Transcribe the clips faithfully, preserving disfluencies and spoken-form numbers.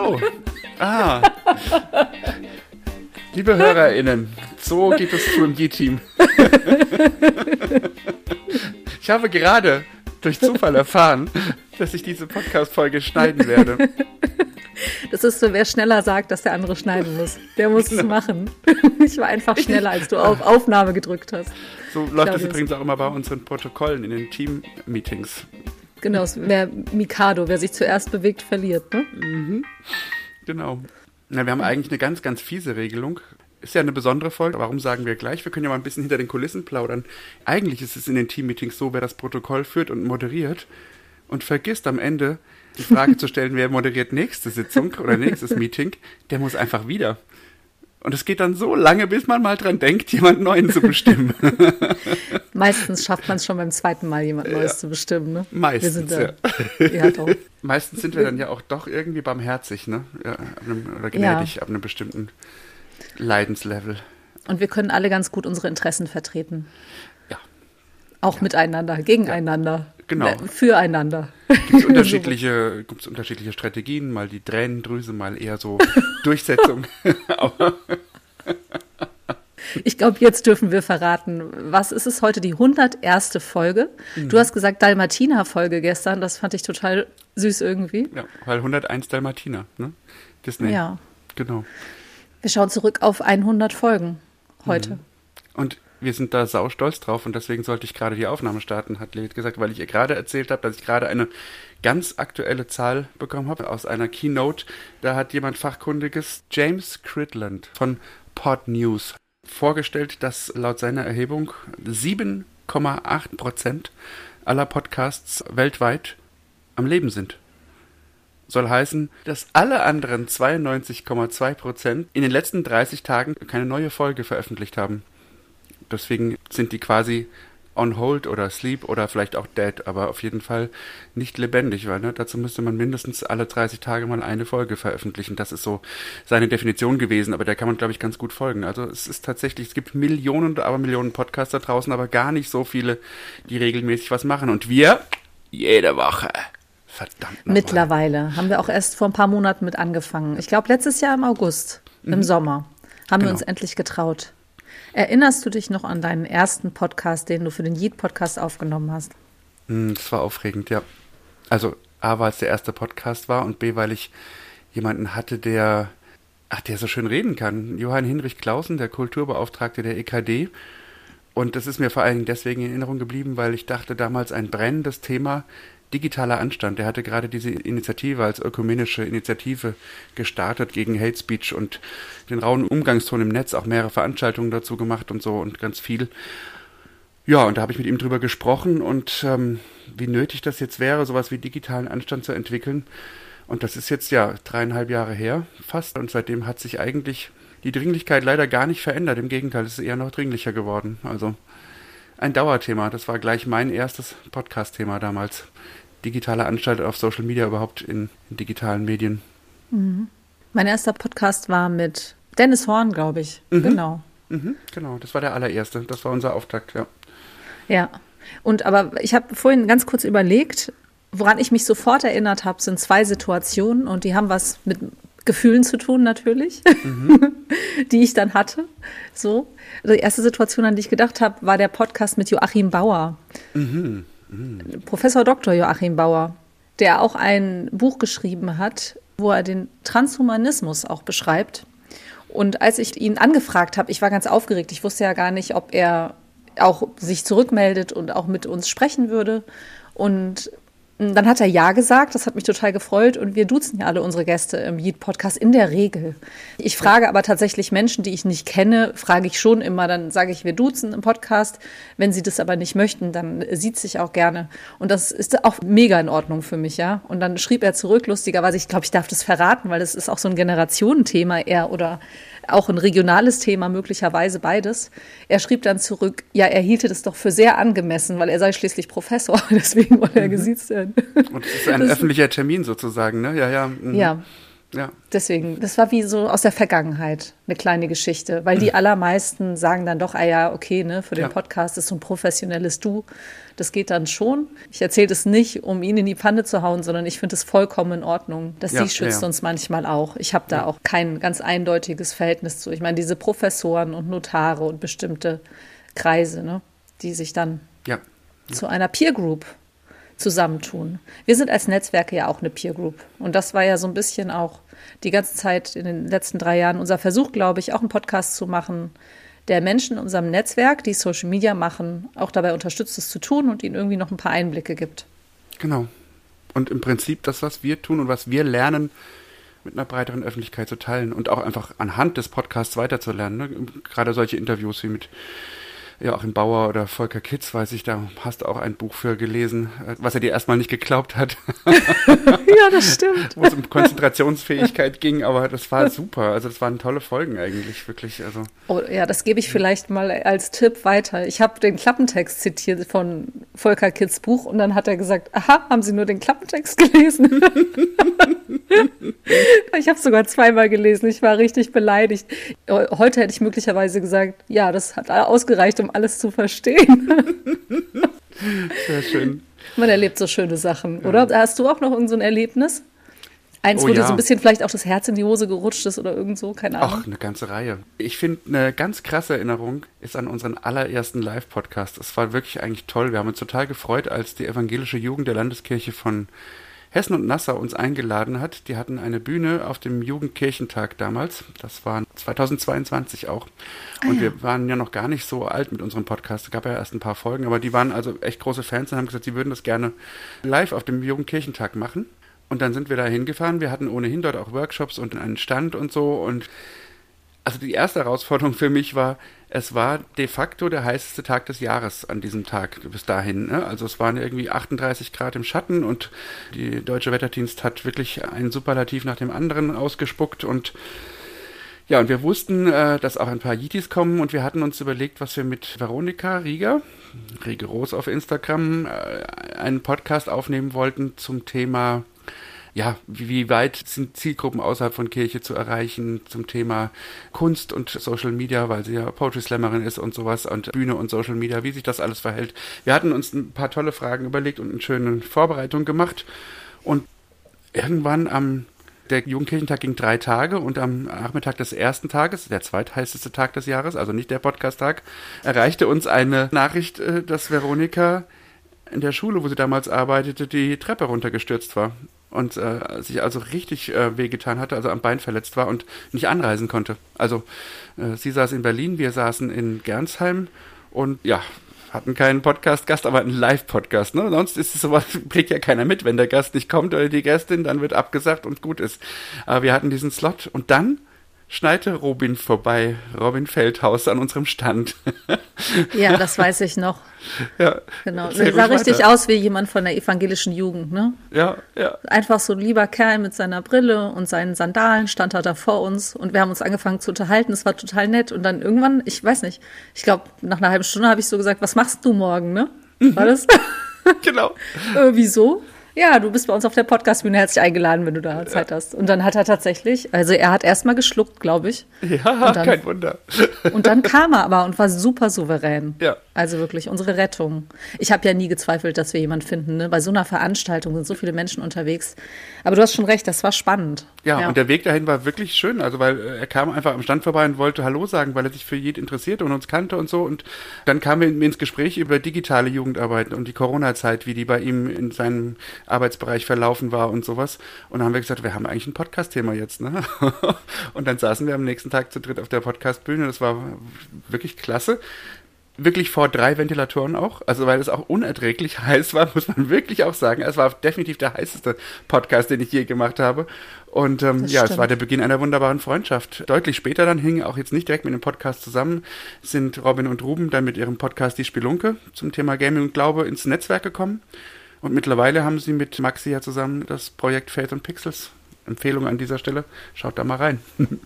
so. Ah. Liebe HörerInnen, so geht es zu im G-Team. Ich habe gerade durch Zufall erfahren, dass ich diese Podcast-Folge schneiden werde. Das ist so, wer schneller sagt, dass der andere schneiden muss. Der muss genau. es machen. Ich war einfach schneller, als du auf Aufnahme gedrückt hast. So läuft das übrigens auch immer bei unseren Protokollen in den Team-Meetings. Genau, wer Mikado, wer sich zuerst bewegt, verliert, ne? Mhm. Genau. Na, wir haben eigentlich eine ganz, ganz fiese Regelung. Ist ja eine besondere Folge. Warum sagen wir gleich? Wir können ja mal ein bisschen hinter den Kulissen plaudern. Eigentlich ist es in den Team-Meetings so, wer das Protokoll führt und moderiert und vergisst am Ende die Frage zu stellen, wer moderiert nächste Sitzung oder nächstes Meeting, der muss einfach wieder. Und es geht dann so lange, bis man mal dran denkt, jemand Neuen zu bestimmen. Meistens schafft man es schon beim zweiten Mal, jemand Neues ja. zu bestimmen. Ne? Meistens, wir sind da, ja. ja doch. Meistens sind wir dann ja auch doch irgendwie barmherzig, ne? Ja, ab einem, oder gnädig ja. ab einem bestimmten Leidenslevel. Und wir können alle ganz gut unsere Interessen vertreten. Ja. Auch ja. miteinander, gegeneinander. Ja. Genau. Füreinander. Gibt es unterschiedliche, gibt's unterschiedliche Strategien, mal die Tränendrüse, mal eher so Durchsetzung. Ich glaube, jetzt dürfen wir verraten, was ist es heute, die hunderterste Folge? Mhm. Du hast gesagt Dalmatiner-Folge gestern, das fand ich total süß irgendwie. Ja, weil hunderteins Dalmatiner, ne? Disney. Ja. Genau. Wir schauen zurück auf hundert Folgen heute. Mhm. Und wir sind da saustolz drauf und deswegen sollte ich gerade die Aufnahme starten, hat Lilith gesagt, weil ich ihr gerade erzählt habe, dass ich gerade eine ganz aktuelle Zahl bekommen habe aus einer Keynote. Da hat jemand Fachkundiges, James Cridland von Pod News, vorgestellt, dass laut seiner Erhebung sieben Komma acht Prozent aller Podcasts weltweit am Leben sind. Soll heißen, dass alle anderen zweiundneunzig Komma zwei Prozent in den letzten dreißig Tagen keine neue Folge veröffentlicht haben. Deswegen sind die quasi on hold oder sleep oder vielleicht auch dead, aber auf jeden Fall nicht lebendig, weil ne, dazu müsste man mindestens alle dreißig Tage mal eine Folge veröffentlichen. Das ist so seine Definition gewesen, aber der kann man, glaube ich, ganz gut folgen. Also es ist tatsächlich, es gibt Millionen, aber Millionen Podcasts da draußen, aber gar nicht so viele, die regelmäßig was machen. Und wir jede Woche. Verdammt nochmal. Mittlerweile haben wir auch erst vor ein paar Monaten mit angefangen. Ich glaube, letztes Jahr im August, mhm. im Sommer, haben genau. wir uns endlich getraut. Erinnerst du dich noch an deinen ersten Podcast, den du für den Yeet-Podcast aufgenommen hast? Das war aufregend, ja. Also A, weil es der erste Podcast war und B, weil ich jemanden hatte, der, ach, der so schön reden kann. Johann Hinrich Clausen, der Kulturbeauftragte der E K D. Und das ist mir vor allen Dingen deswegen in Erinnerung geblieben, weil ich dachte damals ein brennendes Thema, digitaler Anstand. Der hatte gerade diese Initiative als ökumenische Initiative gestartet gegen Hate Speech und den rauen Umgangston im Netz, auch mehrere Veranstaltungen dazu gemacht und so und ganz viel. Ja, und da habe ich mit ihm drüber gesprochen und ähm, wie nötig das jetzt wäre, sowas wie digitalen Anstand zu entwickeln. Und das ist jetzt ja dreieinhalb Jahre her fast und seitdem hat sich eigentlich die Dringlichkeit leider gar nicht verändert. Im Gegenteil, es ist eher noch dringlicher geworden. Also ein Dauerthema. Das war gleich mein erstes Podcast-Thema damals. Digitale Anstalt auf Social Media, überhaupt in, in digitalen Medien. Mhm. Mein erster Podcast war mit Dennis Horn, glaube ich. Mhm. Genau. Mhm, genau, das war der allererste. Das war unser Auftakt, ja. Ja, und aber ich habe vorhin ganz kurz überlegt, woran ich mich sofort erinnert habe, sind zwei Situationen und die haben was mit Gefühlen zu tun natürlich, mhm. die ich dann hatte. So, also die erste Situation, an die ich gedacht habe, war der Podcast mit Joachim Bauer. Mhm. Professor Doktor Joachim Bauer, der auch ein Buch geschrieben hat, wo er den Transhumanismus auch beschreibt. Und als ich ihn angefragt habe, ich war ganz aufgeregt, ich wusste ja gar nicht, ob er auch sich zurückmeldet und auch mit uns sprechen würde. Und dann hat er ja gesagt, das hat mich total gefreut und wir duzen ja alle unsere Gäste im Yeet-Podcast in der Regel. Ich frage aber tatsächlich Menschen, die ich nicht kenne, frage ich schon immer, dann sage ich, wir duzen im Podcast. Wenn sie das aber nicht möchten, dann sieht ich auch gerne. Und das ist auch mega in Ordnung für mich, ja. Und dann schrieb er zurück, lustigerweise, ich glaube, ich darf das verraten, weil das ist auch so ein Generationenthema eher oder auch ein regionales Thema, möglicherweise beides. Er schrieb dann zurück, ja, er hielte das doch für sehr angemessen, weil er sei schließlich Professor, deswegen wollte er gesiezt werden. Und es ist ein das öffentlicher Termin sozusagen, ne? Ja, ja. Mhm. Ja. Ja. Deswegen, das war wie so aus der Vergangenheit eine kleine Geschichte, weil die allermeisten sagen dann doch, ah ja, okay, ne, für den Ja. Podcast ist so ein professionelles Du, das geht dann schon. Ich erzähle das nicht, um ihn in die Pfanne zu hauen, sondern ich finde es vollkommen in Ordnung, dass Ja, sie schützt ja, ja. uns manchmal auch. Ich habe da Ja. auch kein ganz eindeutiges Verhältnis zu. Ich meine, diese Professoren und Notare und bestimmte Kreise, ne, die sich dann Ja. zu einer Peer Group zusammentun. Wir sind als Netzwerke ja auch eine Peer Group. Und das war ja so ein bisschen auch die ganze Zeit in den letzten drei Jahren unser Versuch, glaube ich, auch einen Podcast zu machen, der Menschen in unserem Netzwerk, die Social Media machen, auch dabei unterstützt, es zu tun und ihnen irgendwie noch ein paar Einblicke gibt. Genau. Und im Prinzip das, was wir tun und was wir lernen, mit einer breiteren Öffentlichkeit zu teilen und auch einfach anhand des Podcasts weiterzulernen. Ne? Gerade solche Interviews wie mit Joachim Bauer oder Volker Kitz, weiß ich, da hast du auch ein Buch für gelesen, was er dir erstmal nicht geglaubt hat. Ja, das stimmt. Wo es um Konzentrationsfähigkeit ging, aber das war super. Also das waren tolle Folgen eigentlich, wirklich. Also. Oh, ja, das gebe ich vielleicht mal als Tipp weiter. Ich habe den Klappentext zitiert von Volker Kitz Buch und dann hat er gesagt, aha, haben Sie nur den Klappentext gelesen? Ich habe es sogar zweimal gelesen. Ich war richtig beleidigt. Heute hätte ich möglicherweise gesagt, ja, das hat ausgereicht, um alles zu verstehen. Sehr schön. Man erlebt so schöne Sachen, oder? Ja. Hast du auch noch irgend so ein Erlebnis? Eins, Oh, wo dir ja. so ein bisschen vielleicht auch das Herz in die Hose gerutscht ist oder irgend so, keine Ahnung. Ach, eine ganze Reihe. Ich finde, eine ganz krasse Erinnerung ist an unseren allerersten Live-Podcast. Es war wirklich eigentlich toll. Wir haben uns total gefreut, als die evangelische Jugend der Landeskirche von Hessen und Nassau uns eingeladen hat. Die hatten eine Bühne auf dem Jugendkirchentag damals. Das war zweitausendzweiundzwanzig auch. Und Ah, ja. wir waren ja noch gar nicht so alt mit unserem Podcast. Es gab ja erst ein paar Folgen, aber die waren also echt große Fans und haben gesagt, sie würden das gerne live auf dem Jugendkirchentag machen. Und dann sind wir da hingefahren. Wir hatten ohnehin dort auch Workshops und einen Stand und so. Und also die erste Herausforderung für mich war, es war de facto der heißeste Tag des Jahres an diesem Tag bis dahin. Ne? Also es waren irgendwie achtunddreißig Grad im Schatten und die Deutsche Wetterdienst hat wirklich einen Superlativ nach dem anderen ausgespuckt. Und ja, und wir wussten, äh, dass auch ein paar Yitis kommen und wir hatten uns überlegt, was wir mit Veronika Rieger, rigoros auf Instagram, äh, einen Podcast aufnehmen wollten zum Thema, ja, wie, wie weit sind Zielgruppen außerhalb von Kirche zu erreichen zum Thema Kunst und Social Media, weil sie ja Poetry Slammerin ist und sowas und Bühne und Social Media, wie sich das alles verhält. Wir hatten uns ein paar tolle Fragen überlegt und eine schöne Vorbereitung gemacht und irgendwann am Der Jugendkirchentag ging drei Tage und am Nachmittag des ersten Tages, der zweitheißeste Tag des Jahres, also nicht der Podcast-Tag, erreichte uns eine Nachricht, äh, dass Veronika in der Schule, wo sie damals arbeitete, die Treppe runtergestürzt war und äh, sich also richtig äh, wehgetan hatte, also am Bein verletzt war und nicht anreisen konnte. Also äh, sie saß in Berlin, wir saßen in Gernsheim und ja, hatten keinen Podcast-Gast, aber einen Live-Podcast. Ne? Sonst ist es sowas, bringt ja keiner mit, wenn der Gast nicht kommt oder die Gästin, dann wird abgesagt und gut ist. Aber wir hatten diesen Slot und dann schneite Robin vorbei, Robin Feldhaus an unserem Stand. Ja, das weiß ich noch. Ja, Genau. erzähl Er sah ruhig richtig weiter. aus wie jemand von der evangelischen Jugend, ne? Ja, ja. Einfach so ein lieber Kerl mit seiner Brille und seinen Sandalen stand er da vor uns und wir haben uns angefangen zu unterhalten. Es war total nett und dann irgendwann, ich weiß nicht, ich glaube, nach einer halben Stunde habe ich so gesagt, was machst du morgen, ne? War das? Genau. äh, wieso? Ja, du bist bei uns auf der Podcast-Bühne, herzlich eingeladen, wenn du da Zeit hast. Und dann hat er tatsächlich, also er hat erstmal geschluckt, glaube ich. Ja, Und dann- kein Wunder. Und dann kam er aber und war super souverän. Ja. Also wirklich unsere Rettung. Ich habe ja nie gezweifelt, dass wir jemanden finden. Ne? Bei so einer Veranstaltung sind so viele Menschen unterwegs. Aber du hast schon recht, das war spannend. Ja, und der Weg dahin war wirklich schön, also weil äh, er kam einfach am Stand vorbei und wollte Hallo sagen, weil er sich für jeden interessierte und uns kannte und so. Und dann kamen wir ins Gespräch über digitale Jugendarbeit und die Corona-Zeit, wie die bei ihm in seinem Arbeitsbereich verlaufen war und sowas. Und dann haben wir gesagt, wir haben eigentlich ein Podcast-Thema jetzt, ne? Und dann saßen wir am nächsten Tag zu dritt auf der Podcast-Bühne. Das war wirklich klasse. Wirklich vor drei Ventilatoren auch, also weil es auch unerträglich heiß war, muss man wirklich auch sagen. Es war definitiv der heißeste Podcast, den ich je gemacht habe. Und ähm, Das ja, es stimmt. war der Beginn einer wunderbaren Freundschaft. Deutlich später dann hingen auch jetzt nicht direkt mit dem Podcast zusammen, sind Robin und Ruben dann mit ihrem Podcast Die Spelunke zum Thema Gaming und Glaube ins Netzwerk gekommen. Und mittlerweile haben sie mit Maxi ja zusammen das Projekt Faith und Pixels. Empfehlung an dieser Stelle, schaut da mal rein.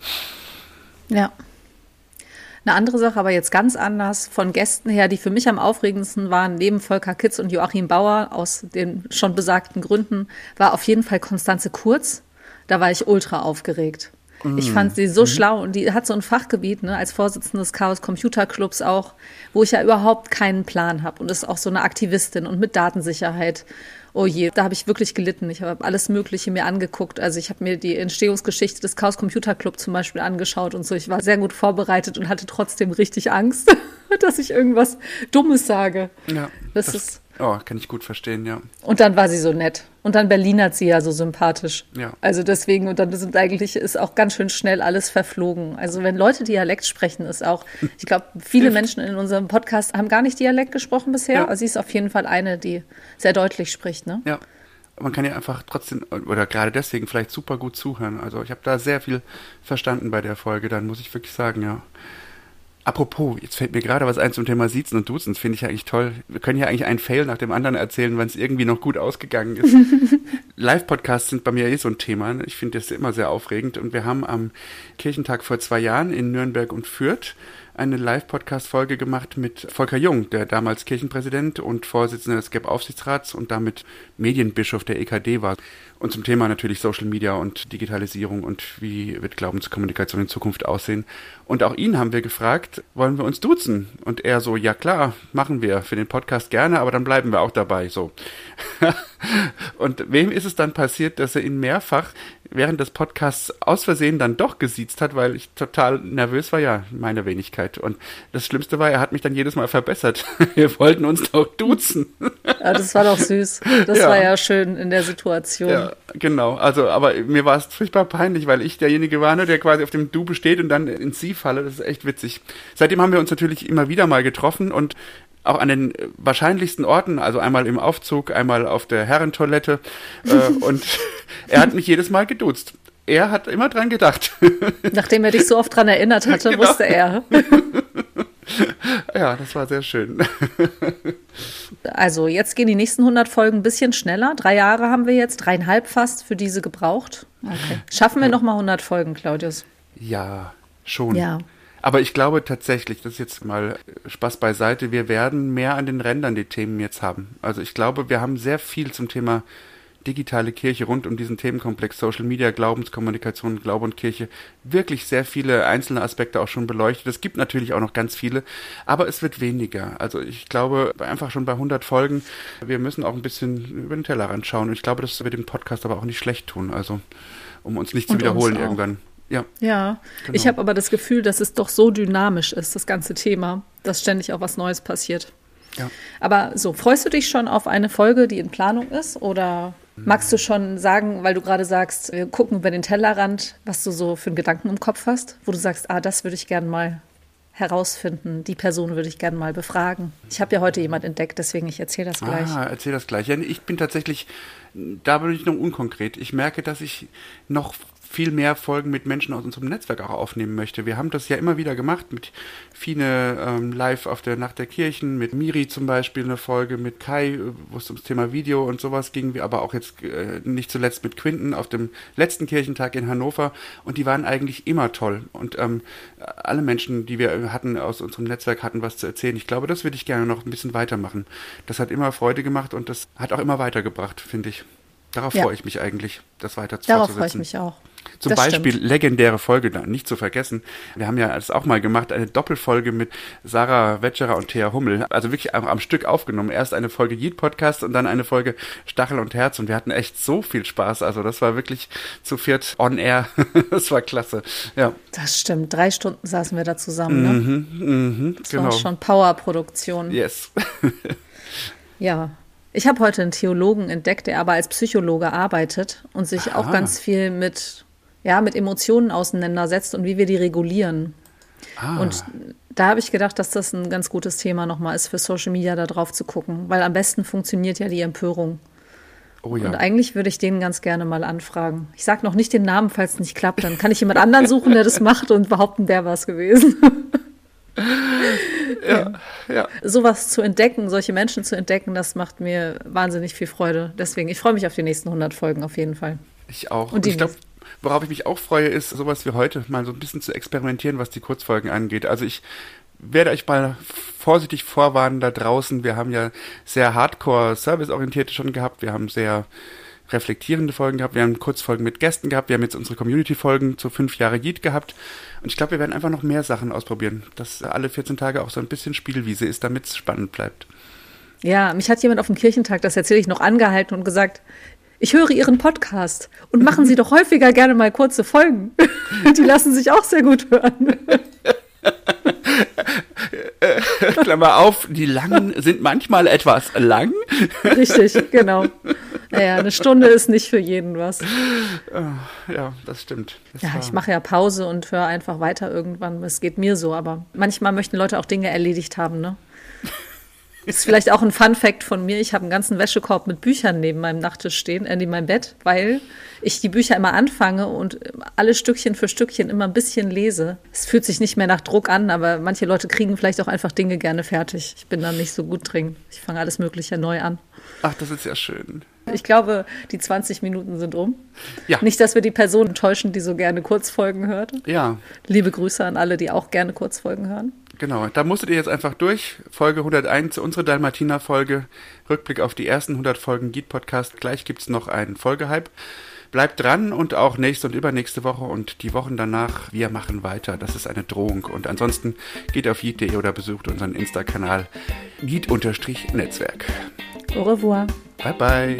Ja. Eine andere Sache, aber jetzt ganz anders, von Gästen her, die für mich am aufregendsten waren, neben Volker Kitz und Joachim Bauer, aus den schon besagten Gründen, war auf jeden Fall Konstanze Kurz. Da war ich ultra aufgeregt. Mm. Ich fand sie so mm. schlau und die hat so ein Fachgebiet, ne, als Vorsitzende des Chaos Computer Clubs auch, wo ich ja überhaupt keinen Plan habe und ist auch so eine Aktivistin und mit Datensicherheit. Oh je, da habe ich wirklich gelitten. Ich habe alles Mögliche mir angeguckt. Also ich habe mir die Entstehungsgeschichte des Chaos Computer Club zum Beispiel angeschaut und so. Ich war sehr gut vorbereitet und hatte trotzdem richtig Angst, dass ich irgendwas Dummes sage. Ja, das, das ist oh, kann ich gut verstehen, ja. Und dann war sie so nett. Und dann berlinert sie ja so sympathisch. Ja. Also deswegen, und dann sind eigentlich, ist auch ganz schön schnell alles verflogen. Also wenn Leute Dialekt sprechen, ist auch, ich glaube, viele Menschen in unserem Podcast haben gar nicht Dialekt gesprochen bisher. Ja. Also sie ist auf jeden Fall eine, die sehr deutlich spricht, ne? Ja. Man kann ja einfach trotzdem, oder gerade deswegen vielleicht super gut zuhören. Also ich habe da sehr viel verstanden bei der Folge, dann muss ich wirklich sagen, ja. Apropos, jetzt fällt mir gerade was ein zum Thema Siezen und Duzen, das finde ich ja eigentlich toll. Wir können ja eigentlich einen Fail nach dem anderen erzählen, wenn es irgendwie noch gut ausgegangen ist. Live-Podcasts sind bei mir eh so ein Thema. Ich finde das immer sehr aufregend. Und wir haben am Kirchentag vor zwei Jahren in Nürnberg und Fürth eine Live-Podcast-Folge gemacht mit Volker Jung, der damals Kirchenpräsident und Vorsitzender des G E P-Aufsichtsrats und damit Medienbischof der E K D war. Und zum Thema natürlich Social Media und Digitalisierung und wie wird Glaubenskommunikation in Zukunft aussehen. Und auch ihn haben wir gefragt, wollen wir uns duzen? Und er so, ja klar, machen wir für den Podcast gerne, aber dann bleiben wir auch dabei, so. Und wem ist es dann passiert, dass er ihn mehrfach während des Podcasts aus Versehen dann doch gesiezt hat, weil ich total nervös war, ja, meine Wenigkeit. Und das Schlimmste war, er hat mich dann jedes Mal verbessert. Wir wollten uns doch duzen. Ja, das war doch süß. Das ja. war ja schön in der Situation. Ja, genau. Also, aber mir war es furchtbar peinlich, weil ich derjenige war, ne, der quasi auf dem Du besteht und dann ins Sie falle. Das ist echt witzig. Seitdem haben wir uns natürlich immer wieder mal getroffen und auch an den wahrscheinlichsten Orten, also einmal im Aufzug, einmal auf der Herrentoilette äh, und er hat mich jedes Mal geduzt. Er hat immer dran gedacht. Nachdem er dich so oft dran erinnert hatte, genau. wusste er. Ja, das war sehr schön. Also jetzt gehen die nächsten hundert Folgen ein bisschen schneller. Drei Jahre haben wir jetzt, dreieinhalb fast für diese gebraucht. Okay. Schaffen wir nochmal hundert Folgen, Claudius? Ja, schon. Ja. Aber ich glaube tatsächlich, das ist jetzt mal Spaß beiseite, wir werden mehr an den Rändern die Themen jetzt haben. Also ich glaube, wir haben sehr viel zum Thema digitale Kirche rund um diesen Themenkomplex Social Media, Glaubenskommunikation, Glaube und Kirche wirklich sehr viele einzelne Aspekte auch schon beleuchtet. Es gibt natürlich auch noch ganz viele, aber es wird weniger. Also ich glaube, einfach schon bei hundert Folgen, wir müssen auch ein bisschen über den Tellerrand schauen. Und ich glaube, das wird dem Podcast aber auch nicht schlecht tun, also um uns nicht zu und wiederholen irgendwann. Ja, ja. Genau. Ich habe aber das Gefühl, dass es doch so dynamisch ist, das ganze Thema, dass ständig auch was Neues passiert. Ja. Aber so, freust du dich schon auf eine Folge, die in Planung ist? Oder magst du schon sagen, weil du gerade sagst, wir gucken über den Tellerrand, was du so für einen Gedanken im Kopf hast, wo du sagst, ah, das würde ich gerne mal herausfinden, die Person würde ich gerne mal befragen. Ich habe ja heute jemand entdeckt, deswegen ich erzähle das gleich. Ah, erzähl das gleich. Ja, ich bin tatsächlich, da bin ich noch unkonkret. Ich merke, dass ich noch viel mehr Folgen mit Menschen aus unserem Netzwerk auch aufnehmen möchte. Wir haben das ja immer wieder gemacht mit Fine ähm, live auf der Nacht der Kirchen, mit Miri zum Beispiel eine Folge, mit Kai, wo es ums Thema Video und sowas ging, wir aber auch jetzt äh, nicht zuletzt mit Quinten auf dem letzten Kirchentag in Hannover und die waren eigentlich immer toll und ähm, alle Menschen, die wir hatten aus unserem Netzwerk, hatten was zu erzählen. Ich glaube, das würde ich gerne noch ein bisschen weitermachen. Das hat immer Freude gemacht und das hat auch immer weitergebracht, finde ich. Darauf ja. freue ich mich eigentlich, das weiter zu Darauf freue ich mich auch. Zum das Beispiel stimmt. legendäre Folge, nicht zu vergessen. Wir haben ja das auch mal gemacht, eine Doppelfolge mit Sarah Wetscherer und Thea Hummel. Also wirklich am, am Stück aufgenommen. Erst eine Folge Yeet-Podcast und dann eine Folge Stachel und Herz. Und wir hatten echt so viel Spaß. Also das war wirklich zu viert on air. Das war klasse. Ja. Das stimmt. Drei Stunden saßen wir da zusammen. Ne? Mhm, mhm, das genau. war schon Power-Produktion. Yes. Ja. Ich habe heute einen Theologen entdeckt, der aber als Psychologe arbeitet und sich Aha. auch ganz viel mit, ja, mit Emotionen auseinandersetzt und wie wir die regulieren. Ah. Und da habe ich gedacht, dass das ein ganz gutes Thema nochmal ist für Social Media, da drauf zu gucken, weil am besten funktioniert ja die Empörung. Oh ja. Und eigentlich würde ich den ganz gerne mal anfragen. Ich sage noch nicht den Namen, falls es nicht klappt, dann kann ich jemand anderen suchen, der das macht und behaupten, der war es gewesen. Ja, ja. Sowas zu entdecken, solche Menschen zu entdecken, das macht mir wahnsinnig viel Freude. Deswegen, ich freue mich auf die nächsten hundert Folgen auf jeden Fall. Ich auch. Und ich glaube, worauf ich mich auch freue, ist sowas wie heute, mal so ein bisschen zu experimentieren, was die Kurzfolgen angeht. Also ich werde euch mal vorsichtig vorwarnen da draußen. Wir haben ja sehr hardcore serviceorientierte schon gehabt. Wir haben sehr reflektierende Folgen gehabt, wir haben Kurzfolgen mit Gästen gehabt, wir haben jetzt unsere Community-Folgen zu fünf Jahre Yeet gehabt und ich glaube, wir werden einfach noch mehr Sachen ausprobieren, dass alle vierzehn Tage auch so ein bisschen Spielwiese ist, damit es spannend bleibt. Ja, mich hat jemand auf dem Kirchentag, das erzähle ich noch, angehalten und gesagt, ich höre Ihren Podcast und machen Sie doch häufiger gerne mal kurze Folgen. Die lassen sich auch sehr gut hören. Klammer auf, die langen sind manchmal etwas lang. Richtig, genau. Naja, eine Stunde ist nicht für jeden was. Ja, das stimmt. Das ja, ich mache ja Pause und höre einfach weiter irgendwann. Es geht mir so, aber manchmal möchten Leute auch Dinge erledigt haben, ne? Ist vielleicht auch ein Fun-Fact von mir. Ich habe einen ganzen Wäschekorb mit Büchern neben meinem Nachttisch stehen, äh, neben meinem Bett, weil ich die Bücher immer anfange und alle Stückchen für Stückchen immer ein bisschen lese. Es fühlt sich nicht mehr nach Druck an, aber manche Leute kriegen vielleicht auch einfach Dinge gerne fertig. Ich bin da nicht so gut drin. Ich fange alles Mögliche neu an. Ach, das ist ja schön. Ich glaube, die zwanzig Minuten sind um. Ja. Nicht, dass wir die Person täuschen, die so gerne Kurzfolgen hört. Ja. Liebe Grüße an alle, die auch gerne Kurzfolgen hören. Genau, da musstet ihr jetzt einfach durch. Folge hunderteins, unsere Dalmatiner-Folge. Rückblick auf die ersten hundert Folgen Yeet-Podcast. Gleich gibt's noch einen Folgehype. Bleibt dran und auch nächste und übernächste Woche und die Wochen danach. Wir machen weiter. Das ist eine Drohung. Und ansonsten geht auf yeet punkt de oder besucht unseren Insta-Kanal yeet-netzwerk. Au revoir. Bye, bye.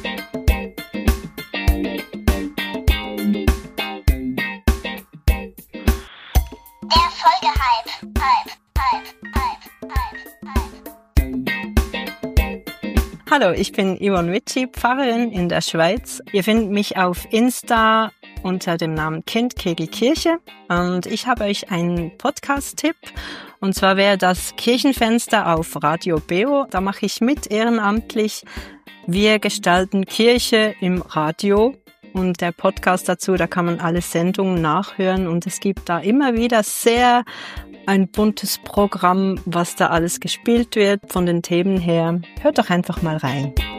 Der Folgehype. Hype, Hype, Hype, Hype, Hype. Hallo, ich bin Yvonne Witschi, Pfarrerin in der Schweiz. Ihr findet mich auf Insta unter dem Namen Kind Kegel Kirche und ich habe euch einen Podcast-Tipp. Und zwar wäre das Kirchenfenster auf Radio Beo. Da mache ich mit ehrenamtlich. Wir gestalten Kirche im Radio. Und der Podcast dazu, da kann man alle Sendungen nachhören und es gibt da immer wieder sehr ein buntes Programm, was da alles gespielt wird von den Themen her. Hört doch einfach mal rein.